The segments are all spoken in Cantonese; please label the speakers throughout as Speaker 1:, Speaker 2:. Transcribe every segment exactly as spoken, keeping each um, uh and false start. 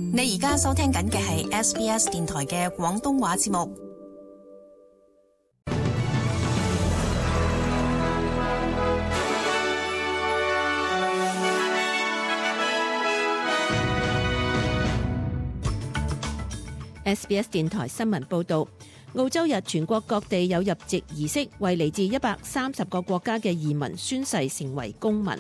Speaker 1: 你而家收聽緊嘅係 S B S 電台嘅廣東話節目。
Speaker 2: S B S 電台新聞報道，澳洲日全國各地有入籍儀式，為嚟自一百三十個國家嘅移民宣誓成為公民。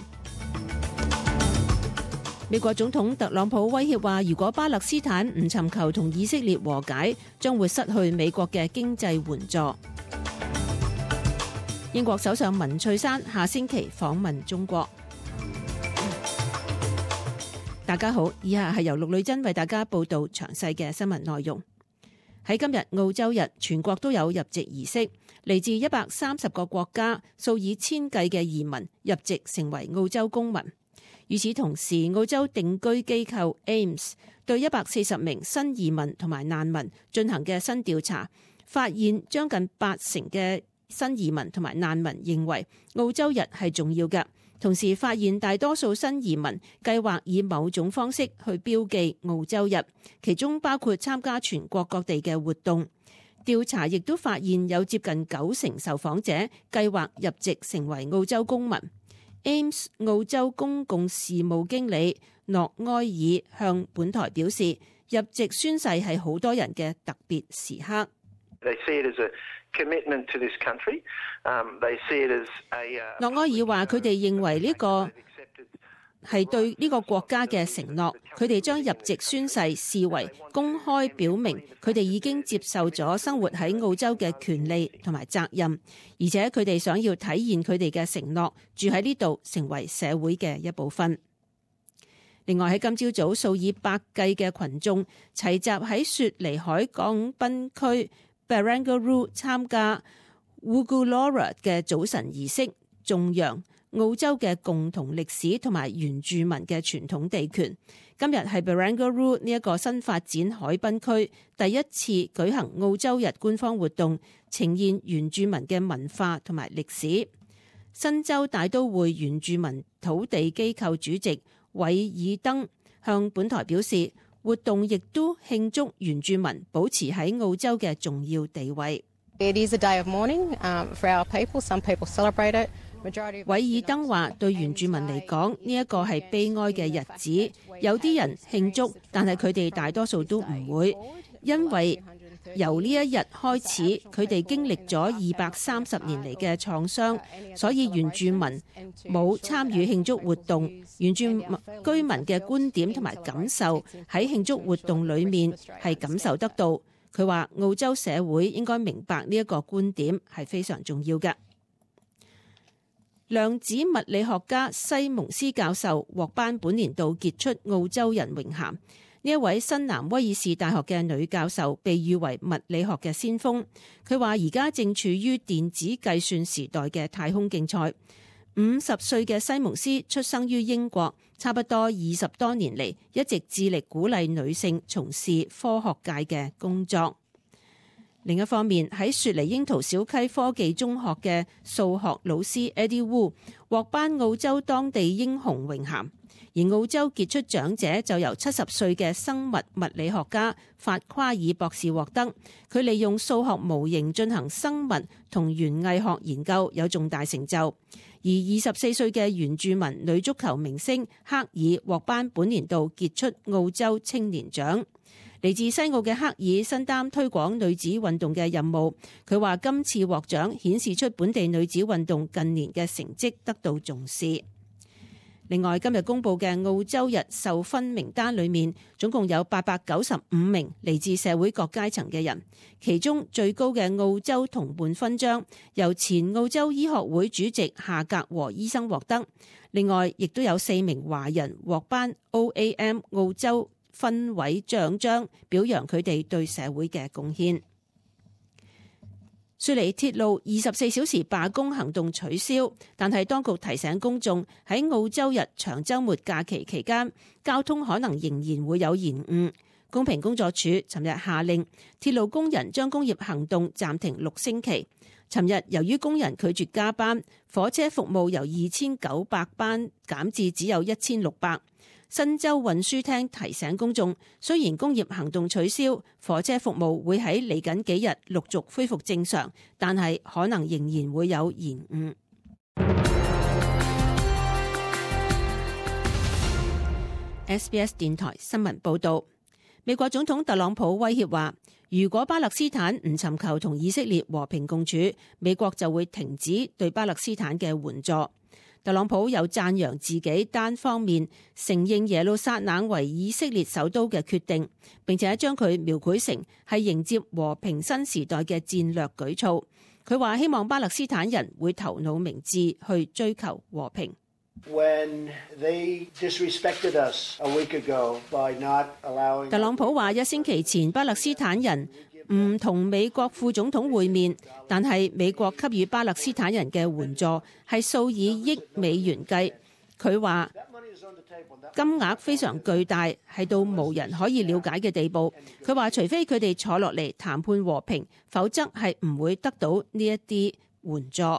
Speaker 2: 美國總統特朗普威脅話，如果巴勒斯坦唔尋求同以色列和解，將會失去美國嘅經濟援助。英國首相文翠珊下星期訪問中國。大家好，以下係由陸女珍為大家報道詳細嘅新聞內容。喺今日澳洲日，全國都有入籍儀式，嚟自一百三十個國家，數以千計嘅移民入籍成為澳洲公民。與此同時，澳洲定居機構 A I M S 對一百四十名新移民同埋難民進行嘅新調查，發現將近八成嘅新移民同埋難民認為澳洲日係重要嘅。同時發現大多數新移民計劃以某種方式去標記澳洲日，其中包括參加全國各地嘅活動。調查亦都發現有接近九成受訪者計劃入籍成為澳洲公民。A I M S 澳洲公共事務經理諾埃爾向本台表示，入籍宣誓係好多人嘅特別時刻。
Speaker 3: They see it as a commitment to this country. Um, they see it as a.
Speaker 2: 諾埃爾話：佢哋認為呢個係對呢個國家嘅承諾，佢哋將入籍宣誓視為公開表明佢哋已經接受咗生活喺澳洲嘅權利同埋責任，而且佢哋想要體現佢哋嘅承諾，住喺呢度成為社會嘅一部分。另外喺今朝早，數以百計嘅群眾齊集喺雪梨海港濱區 Barangaroo 參加 Woogoolora 嘅早晨儀式，頌揚澳洲嘅共同歷史同埋原住民嘅傳統地權。今日係 Barangaroo 呢一個新發展海濱區第一次舉行澳洲日官方活動，呈現原住民嘅文化同埋歷史。新州大都會原住民土地機構主席韋爾登向本台表示，活動亦都慶祝原住民保持喺澳洲嘅重要地位。
Speaker 4: It is a day of mourning, um, for our people. Some people celebrate it.
Speaker 2: 韋爾登話：對原住民嚟講，呢一個係悲哀嘅日子。有啲人慶祝，但係佢哋大多數都唔會，因為由呢一日開始，佢哋經歷咗二百三十年嚟嘅創傷，所以原住民冇參與慶祝活動。原住民居民嘅觀點同埋感受喺慶祝活動裡面係感受得到。佢話澳洲社會應該明白呢一個觀點係非常重要嘅。量子物理學家西蒙斯教授獲頒本年度傑出澳洲人榮銜。呢一位新南威爾士大學嘅女教授被譽為物理學嘅先鋒。佢話而家正處於電子計算時代嘅太空競賽。五十歲嘅西蒙斯出生於英國，差不多二十多年嚟一直致力鼓勵女性從事科學界嘅工作。另一方面，喺雪梨櫻桃小溪科技中學嘅數學老師 Eddie Wu 獲頒澳洲當地英雄榮銜，而澳洲傑出長者就由七十歲嘅生物物理學家法夸爾博士獲得。佢利用數學模型進行生物同園藝學研究，有重大成就。而二十四歲嘅原住民女足球明星克爾獲頒本年度傑出澳洲青年獎。嚟自西澳嘅克爾身擔推廣女子運動嘅任務。佢話今次獲獎顯示出本地女子運動近年嘅成績得到重視。另外，今日公布嘅澳洲日授勳名單裏面，總共有八百九十五名嚟自社會各階層嘅人，其中最高嘅澳洲同伴勳章由前澳洲醫學會主席夏格和醫生獲得。另外，亦都有四名華人獲頒 O A M 澳洲分位獎章，表揚佢哋對社會嘅貢獻。雪梨鐵路二十四小時罷工行動取消，但係當局提醒公眾喺澳洲日長週末假期期間，交通可能仍然會有延誤。公平工作處尋日下令鐵路工人將工業行動暫停六星期。尋日由於工人拒絕加班，火車服務由二千九百班減至只有一千六百。 新州運輸廳提醒公眾，雖然工業行動取消，火車服務會喺嚟緊幾日陸續恢復正常，但係可能仍然會有延誤。S B S 電台新聞報道，美國總統特朗普威脅話，如果巴勒斯坦唔尋求同以色列和平共處，美國就會停止對巴勒斯坦嘅援助。特朗普有讚揚自己單方面承認耶路撒冷為以色列首都嘅決定，並且將佢描繪成係迎接和平新時代嘅戰略舉措。佢話希望巴勒斯坦人會頭腦明智去追求和平。
Speaker 5: When they disrespected us a week ago by not allowing...
Speaker 2: 特朗普話一星期前巴勒斯坦人唔同美國副總統會面，但係美國給予巴勒斯坦人嘅援助係數以億美元計。佢話金額非常巨大，係到無人可以了解嘅地步。佢話除非佢哋坐落嚟談判和平，否則係唔會得到呢一啲援助。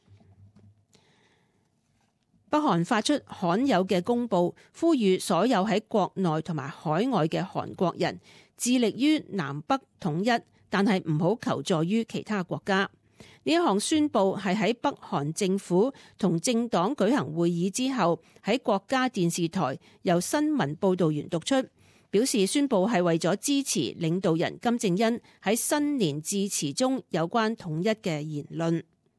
Speaker 2: 北韓發出罕有嘅公佈，呼籲所有喺國內同埋海外嘅韓國人致力於南北統一，但係唔好求助於其他國家。呢一項宣佈係喺北韓政府同政黨舉行會議之後，喺國家電視台由新聞報導員讀出，表示宣佈係為咗支持領導人金正恩喺新年致辭中有關統一嘅言論。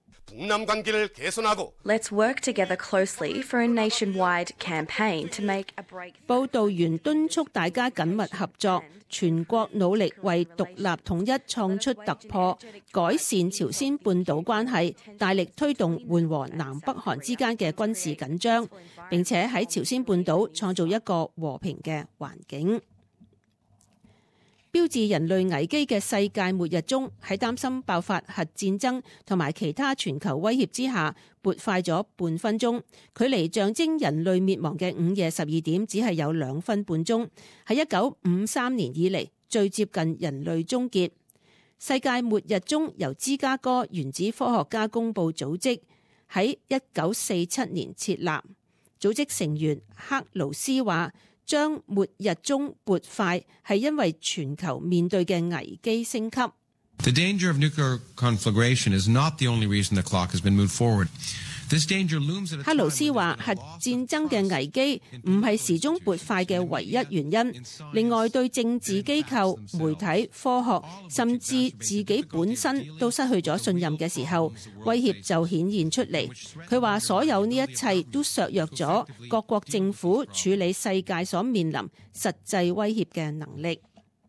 Speaker 6: Let's work together closely for a nationwide campaign to make a break.
Speaker 2: 報導員敦促大家緊密合作，全國努力為獨立統一創出突破，改善朝鮮半島關係，大力推動緩和南北韓之間嘅軍事緊張，並且喺朝鮮半島創造一個和平嘅環境。標誌人類危機嘅世界末日中，喺擔心爆發核戰爭同埋其他全球威脅之下，撥快咗半分鐘，距離象徵人類滅亡嘅午夜十二點只係有兩分半鐘，係一九五三年以嚟最接近人類終結。世界末日中由芝加哥原子科學家公佈組織喺一九四七年設立，組織成員克勞斯話，將末日鐘撥快係因為全球面對嘅危機升級。
Speaker 7: The danger of nuclear conflagration is not the only reason the clock has been moved forward. This danger looms at a time...
Speaker 2: 克勞斯話核戰爭嘅危機唔係時鐘撥快嘅唯一原因，另外對政治機構、媒體、科學甚至自己本身都失去咗信任嘅時候，威脅就顯現出嚟。佢話所有呢一切都削弱咗各國政府處理世界所面臨實際威脅嘅能力。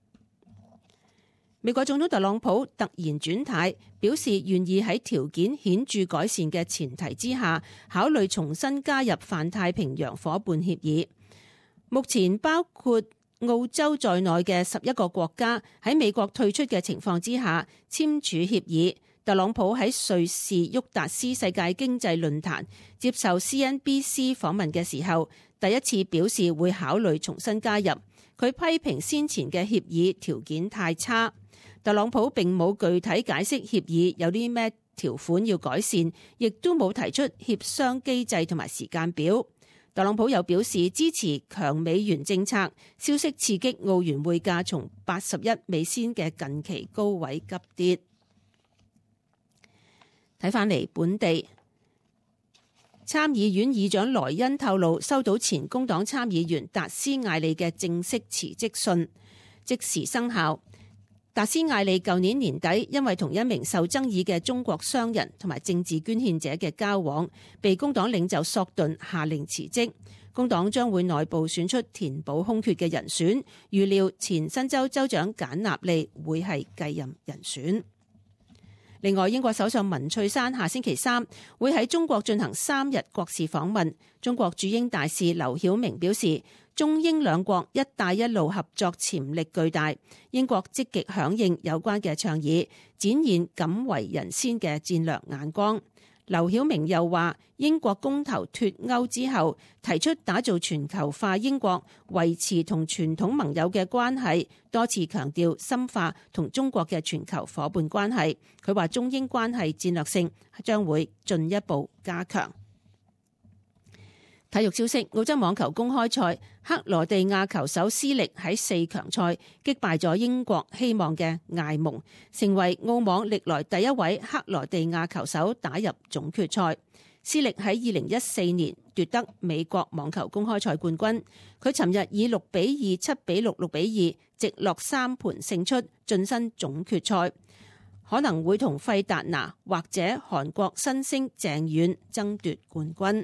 Speaker 2: 美國總統特朗普突然轉態，表示願意喺條件顯著改善嘅前提之下，考慮重新加入泛太平洋夥伴協議。目前包括澳洲在內嘅十一個國家喺美國退出嘅情況之下簽署協議。特朗普喺瑞士沃達斯世界經濟論壇接受 C N B C 訪問嘅時候，第一次表示會考慮重新加入。佢批評先前嘅協議條件太差。特朗普並冇具體解釋協議有啲咩條款要改善，亦都冇提出協商機制同埋時間表。特朗普又表示支持強美元政策，消息刺激澳元匯價從八十一美仙嘅近期高位急跌。睇返嚟本地，參議院議長萊恩透露收到前工黨參議員達斯艾利嘅正式辭職信，即時生效。達斯艾利舊年年底因為同一名受爭議嘅中國商人同埋政治捐獻者嘅交往，被工黨領袖索頓下令辭職。工黨將會內部選出填補空缺嘅人選，預料前新州州長簡納利會係繼任人選。另外，英國首相文翠珊下星期三會喺中國進行三日國事訪問。中國駐英大使劉曉明表示，中英兩國一帶一路合作潛力巨大，英國積極響應有關嘅倡議，展現敢為人先嘅戰略眼光。劉曉明又話，英國公投脫歐之後，提出打造全球化英國，維持同傳統盟友嘅關係，多次強調深化同中國嘅全球夥伴關係。佢話中英關係戰略性將會進一步加強。 體育消息：澳洲網球公開賽，克羅地亞球手斯力喺四強賽擊敗咗英國希望嘅艾蒙，成為澳網歷來第一位克羅地亞球手打入總決賽。斯力喺二零一四年奪得美國網球公開賽冠軍，佢尋日以六比二、七比六、六比二直落三盤勝出，晉身總決賽，可能會同費達拿或者韓國新星鄭遠爭奪冠軍。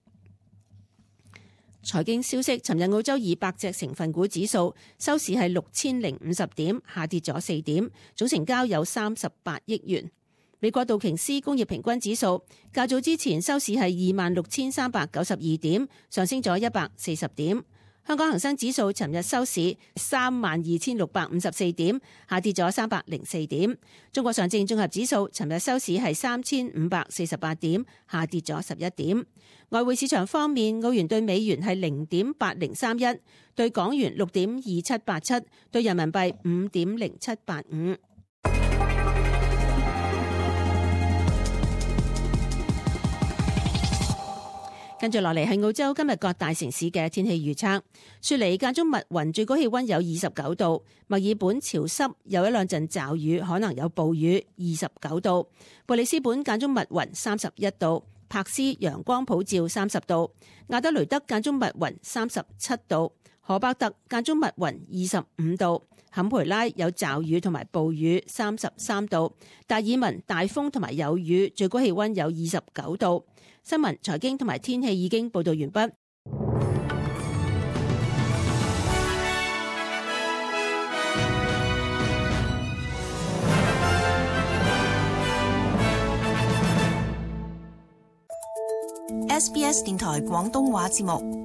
Speaker 2: 財經消息：尋日澳洲二百隻成分股指數收市係六千零五十點，下跌咗四點，總成交有三十八億元。美國道瓊斯工業平均指數較早之前收市係二萬六千三百九十二點，上升咗一百四十點。香港恒生指數尋日收市三萬二千六百五十四點，下跌咗三百零四點。中國上證綜合指數尋日收市係三千五百四十八點，下跌咗十一點。外匯市場方面，澳元對美元係零點八零三一，對港元六點二七八七，對人民幣五點零七八五。跟住落嚟係澳洲今日各大城市嘅天氣預測。雪梨間中密雲，最高氣溫有二十九度；墨爾本潮濕，有一兩陣驟雨，可能有暴雨，二十九度；布里斯本間中密雲，三十一度；柏斯陽光普照，三十度；亞德雷德間中密雲，三十七度；荷伯特間中密雲，二十五度；坎培拉有驟雨同埋暴雨，三十三度；達爾文大風同埋有雨，最高氣溫有二十九度。新聞、財經同埋天氣已經報道完畢。
Speaker 1: S B S 電台廣東話節目。